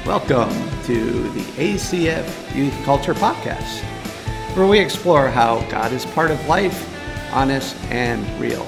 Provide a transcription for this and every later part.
Welcome to the ACF Youth Culture Podcast, where we explore how God is part of life, honest and real.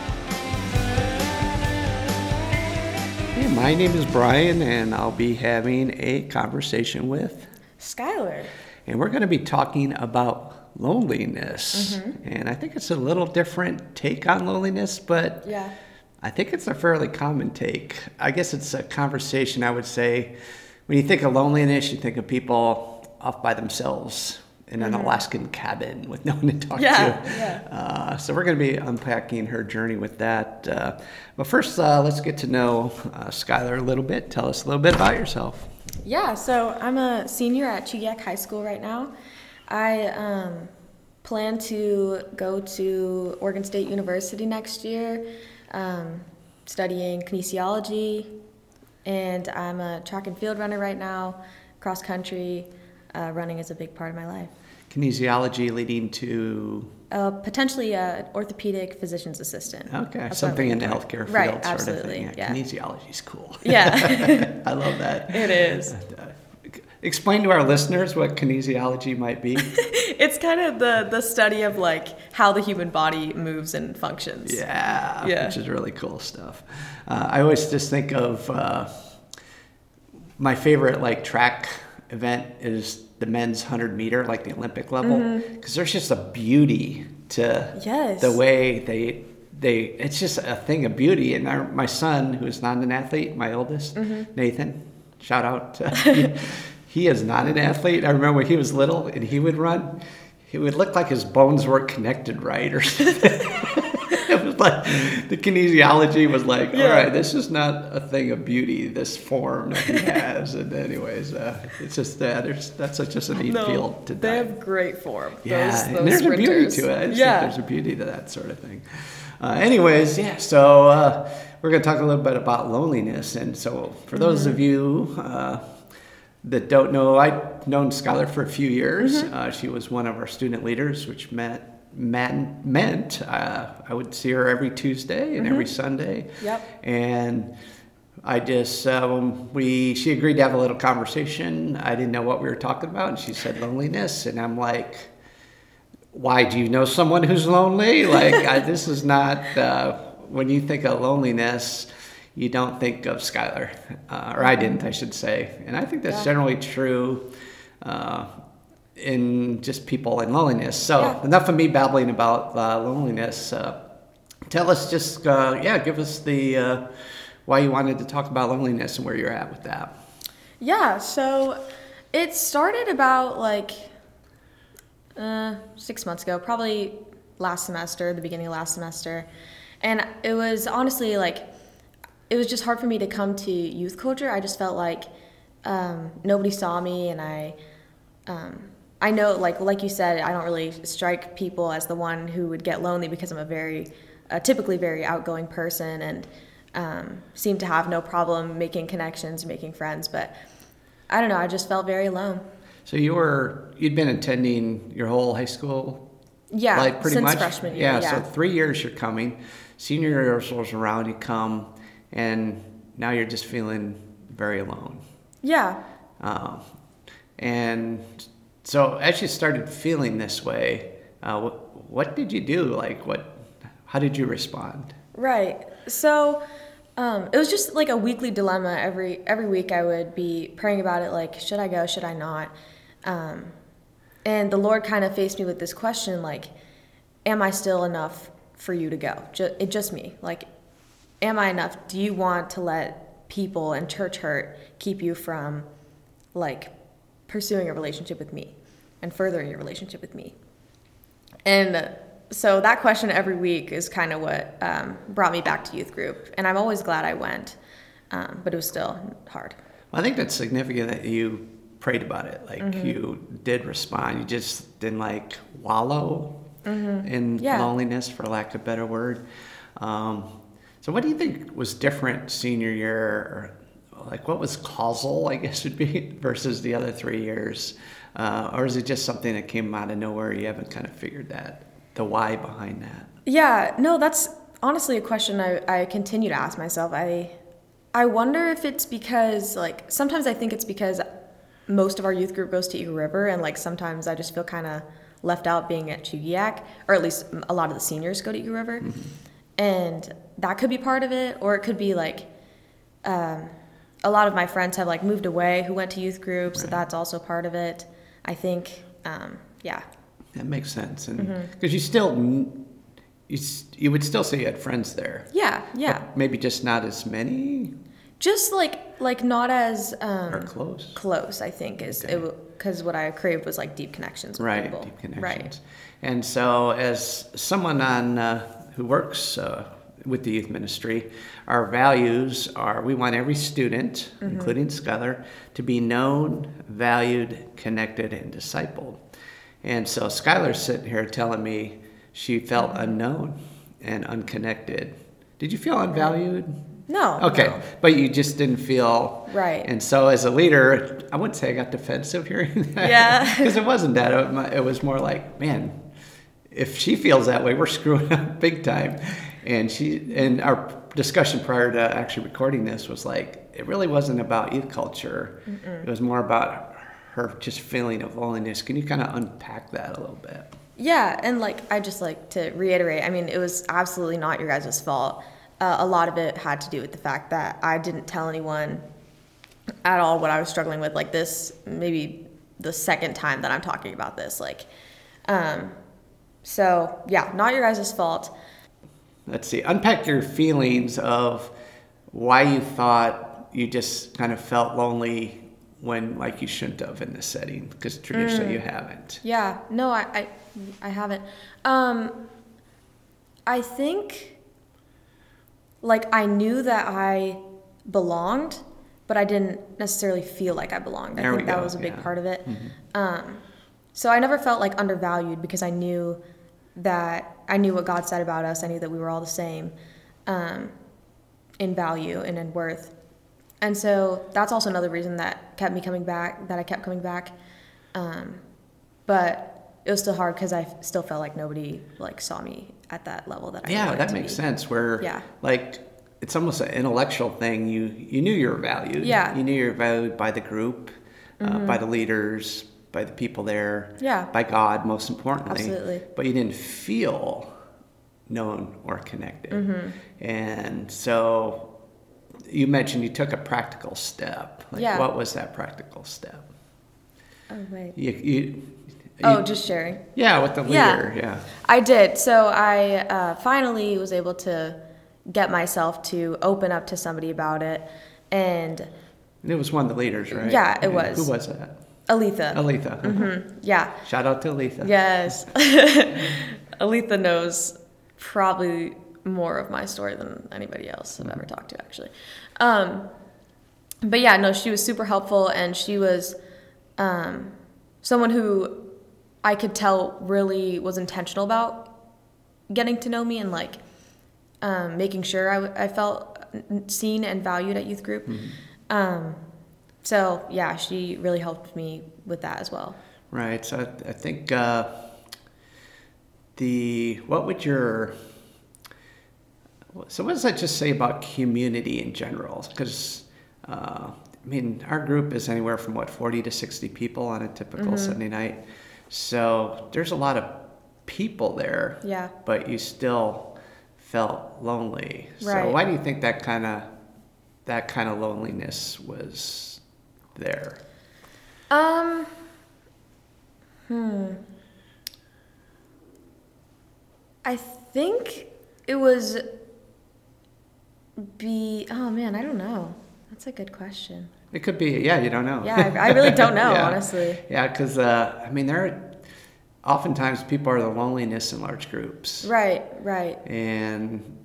Hey, my name is Brian, and I'll be having a conversation with Skylar. And we're going to be talking about loneliness. And I think it's a little different take on loneliness, but I think it's a fairly common take. I guess it's a conversation, I would say. When you think of loneliness, you think of people off by themselves in an Alaskan cabin with no one to talk to. So we're going to be unpacking her journey with that. But first, let's get to know Skylar a little bit. Tell us a little bit about yourself. Yeah, so I'm a senior at Chugiak High School right now. I plan to go to Oregon State University next year, studying kinesiology. And I'm a track and field runner right now. Cross country running is a big part of my life. Kinesiology leading to? Potentially an orthopedic physician's assistant. Okay, that's something in the healthcare field right, sort absolutely, of thing. Kinesiology is cool. Yeah. I love that. It is. Explain to our listeners what kinesiology might be. It's kind of the study of like how the human body moves and functions. Yeah. Which is really cool stuff. I always just think of my favorite like track event is the men's 100 meter, like the Olympic level, because there's just a beauty to the way they it's just a thing of beauty. And my son, who is not an athlete, my oldest, Nathan, shout out. He is not an athlete. I remember when he was little and he would run, it would look like his bones weren't connected right or something. It was like the kinesiology was like, all right, this is not a thing of beauty, this form that he has. And anyways, it's just that's just a neat field to they have great form. Yeah, those and there's sprinters. a beauty to it. I just think there's a beauty to that sort of thing. So we're going to talk a little bit about loneliness. And so for those of you that don't know, I've known Skylar for a few years. She was one of our student leaders, which meant I would see her every Tuesday and every Sunday. And I just, she agreed to have a little conversation. I didn't know what we were talking about, and she said loneliness, and I'm like, why, do you know someone who's lonely? Like, this is not, when you think of loneliness, you don't think of Skylar, or I didn't, I should say. And I think that's generally true in just people in loneliness. So enough of me babbling about loneliness. Tell us just, give us the why you wanted to talk about loneliness and where you're at with that. Yeah, so it started about like 6 months ago, probably the beginning of last semester. And it was honestly like, it was just hard for me to come to youth culture. I just felt like nobody saw me, and I know, like you said, I don't really strike people as the one who would get lonely because I'm a typically very outgoing person and seem to have no problem making connections, making friends. But I don't know, I just felt very alone. So you'd been attending your whole high school? Yeah, like pretty since much? Freshman year. So 3 years you're coming. Senior year rolls around, you come, and now you're just feeling very alone. Yeah. And so as you started feeling this way, what did you do? Like, how did you respond? Right. So it was just like a weekly dilemma. Every week I would be praying about it, like, should I go, should I not? And the Lord kind of faced me with this question, like, am I still enough for you to go? Just me. Like, am I enough? Do you want to let people and church hurt keep you from, like, pursuing a relationship with me and furthering your relationship with me? And so that question every week is kind of what brought me back to youth group. And I'm always glad I went, but it was still hard. Well, I think that's significant that you prayed about it. Like, you did respond. You just didn't, like, wallow in loneliness, for lack of a better word. So what do you think was different senior year? Like, what was causal, I guess would be, versus the other 3 years? Or is it just something that came out of nowhere? You haven't kind of figured the why behind that? Yeah, no, that's honestly a question I continue to ask myself. I wonder if it's because, like, sometimes I think it's because most of our youth group goes to Eagle River, and, like, sometimes I just feel kind of left out being at Chugiak, or at least a lot of the seniors go to Eagle River. Mm-hmm. And that could be part of it, or it could be, like, a lot of my friends have, like, moved away who went to youth groups, so that's also part of it, I think. Yeah. That makes sense. And because you still... You would still say you had friends there. Yeah. But maybe just not as many? Just like not as... or close? Close, I think, is okay. Because what I craved was like deep connections with people. Deep connections. Right. And so as someone who works with the youth ministry, our values are we want every student, including Skylar, to be known, valued, connected, and discipled. And so Skylar's sitting here telling me she felt unknown and unconnected. Did you feel unvalued? No. Okay, no. But you just didn't feel... Right. And so as a leader, I wouldn't say I got defensive hearing that. Yeah. Because it wasn't that. It was more like, man, if she feels that way, we're screwing up big time. And our discussion prior to actually recording this was like, it really wasn't about youth culture. It was more about her just feeling of loneliness. Can you kind of unpack that a little bit? Yeah, and like I just like to reiterate, I mean, it was absolutely not your guys' fault. A lot of it had to do with the fact that I didn't tell anyone at all what I was struggling with. Like this, maybe the second time that I'm talking about this. Like, so yeah, not your guys' fault. Let's see, unpack your feelings of why you thought you just kind of felt lonely when like you shouldn't have in this setting, because traditionally you haven't. Yeah, no, I haven't. I think, like, I knew that I belonged, but I didn't necessarily feel like I belonged. I think that was a big part of it. So I never felt like undervalued because I knew what God said about us. I knew that we were all the same in value and in worth. And so that's also another reason that kept me coming back, that I kept coming back. But it was still hard because I still felt like nobody like saw me at that level that I wanted to be. Yeah, that makes sense. Where like it's almost an intellectual thing. You knew you were valued. Yeah. You knew you were valued by the group, by the leaders, by the people there. Yeah. By God, most importantly. Absolutely. But you didn't feel known or connected. And so you mentioned you took a practical step. Like, what was that practical step? Oh, wait. Just sharing. Yeah, with the leader, yeah. I did. So I finally was able to get myself to open up to somebody about it. And it was one of the leaders, right? Yeah, it was. Who was that? Aletha. Yeah. Shout out to Aletha. Yes. Aletha knows probably more of my story than anybody else I've ever talked to, actually. But yeah, no, she was super helpful, and she was someone who I could tell really was intentional about getting to know me and like making sure I felt seen and valued at youth group. So yeah, she really helped me with that as well. Right. So I think what does that just say about community in general? Because I mean, our group is anywhere from 40 to 60 people on a typical Sunday night. So there's a lot of people there. Yeah. But you still felt lonely. Right. So why do you think that kind of loneliness was there? I think it was oh man, I don't know. That's a good question. It could be, you don't know. Yeah, I really don't know, honestly. Yeah, because, I mean, oftentimes people are the loneliness in large groups. Right. And,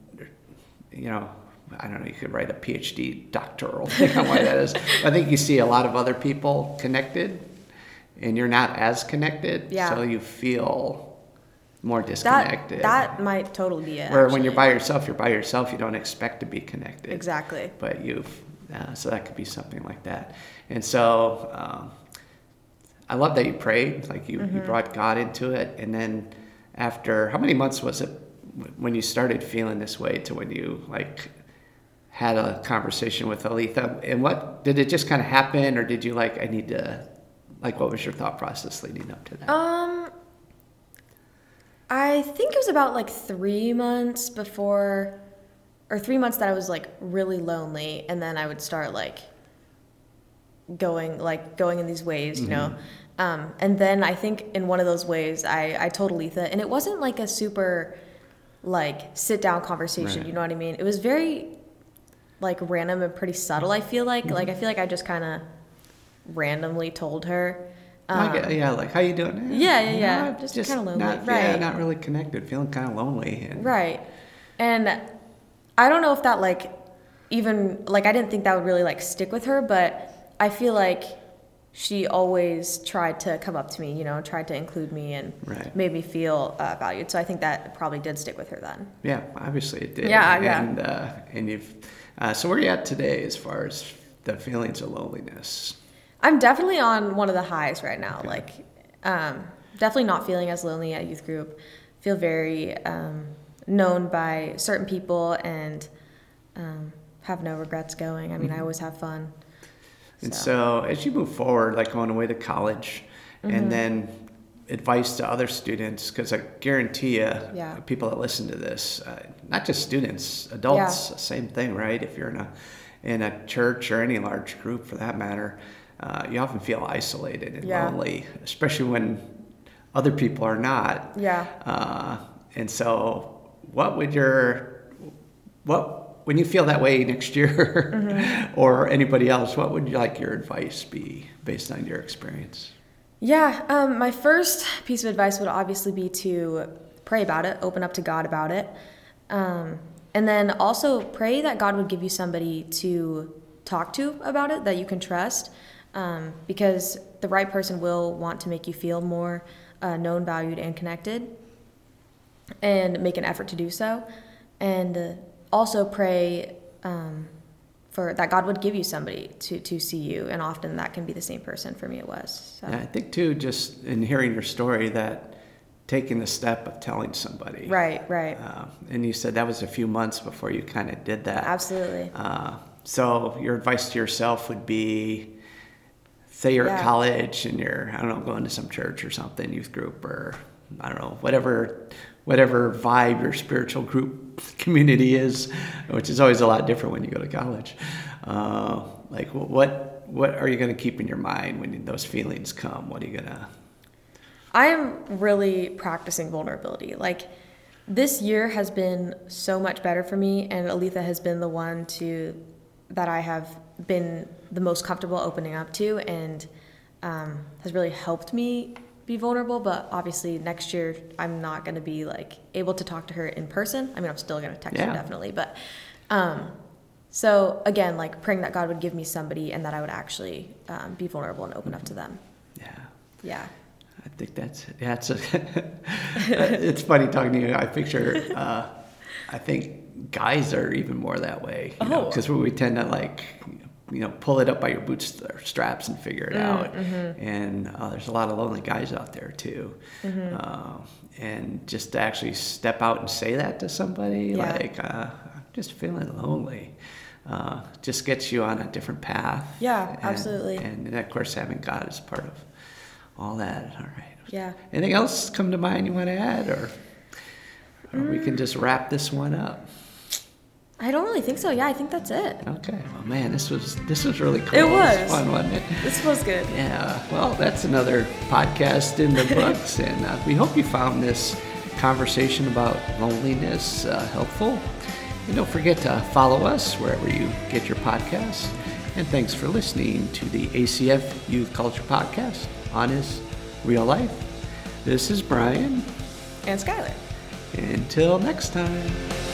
I don't know, you could write a PhD doctoral thing on why that is. I think you see a lot of other people connected, and you're not as connected, so you feel more disconnected. That might totally be it. Where when you're by yourself, you don't expect to be connected. Exactly. But so that could be something like that. And so I love that you prayed, like you brought God into it. And then after, how many months was it when you started feeling this way to when you like had a conversation with Aletha. And what did it just kind of happen, or did you what was your thought process leading up to that? I think it was about 3 months before, or 3 months that I was really lonely, and then I would start going in these waves, you know. And then I think in one of those waves I told Aletha, and it wasn't a super sit down conversation, right. You know what I mean? It was very random and pretty subtle, I feel like. I feel like I just kind of randomly told her. How you doing? Yeah. Just kind of lonely. Right. Yeah, not really connected, feeling kind of lonely. Right. And I don't know if that even I didn't think that would really stick with her, but I feel like she always tried to come up to me, tried to include me and right. made me feel valued. So I think that probably did stick with her then. Yeah, obviously it did. Yeah. And you've, so where are you at today as far as the feelings of loneliness? I'm definitely on one of the highs right now. Okay. Definitely not feeling as lonely at youth group. Feel very known by certain people and have no regrets going. I mean, I always have fun. And so as you move forward, going away to college, and then advice to other students, because I guarantee you, people that listen to this, not just students, adults, same thing, right? If you're in a church or any large group for that matter, you often feel isolated and lonely, especially when other people are not. Yeah. And so when you feel that way next year or anybody else, what would your advice be based on your experience? Yeah, my first piece of advice would obviously be to pray about it, open up to God about it. And then also pray that God would give you somebody to talk to about it that you can trust, because the right person will want to make you feel more known, valued, and connected, and make an effort to do so. And also pray for that God would give you somebody to see you, and often that can be the same person. For me it was. So. Yeah, I think too, just in hearing your story, that taking the step of telling somebody. Right. And you said that was a few months before you kind of did that. Absolutely. So your advice to yourself would be, say you're at college and you're, going to some church or something, youth group, or whatever vibe your spiritual group community is, which is always a lot different when you go to college. What are you going to keep in your mind when those feelings come? What are you going to... I am really practicing vulnerability. This year has been so much better for me, and Aletha has been the one that I have been the most comfortable opening up to, and has really helped me be vulnerable. But obviously next year I'm not going to be able to talk to her in person. I mean, I'm still going to text her definitely, but so again, praying that God would give me somebody and that I would actually be vulnerable and open up to them. Yeah. I think it's funny talking to you. I picture, I think guys are even more that way, because we tend to pull it up by your bootstraps and figure it out. And there's a lot of lonely guys out there too. And just to actually step out and say that to somebody, I'm just feeling lonely, just gets you on a different path. Yeah, absolutely. And of course, having God as part of all that. All right. Yeah. Anything else come to mind you want to add, or we can just wrap this one up? I don't really think so. Yeah, I think that's it. Okay. Well, man, this was really cool. It was. It was fun, wasn't it? This was good. Yeah. Well, that's another podcast in the books, and we hope you found this conversation about loneliness helpful. And don't forget to follow us wherever you get your podcasts. And thanks for listening to the ACF Youth Culture Podcast, Honest Real Life. This is Brian. And Skylar. Until next time.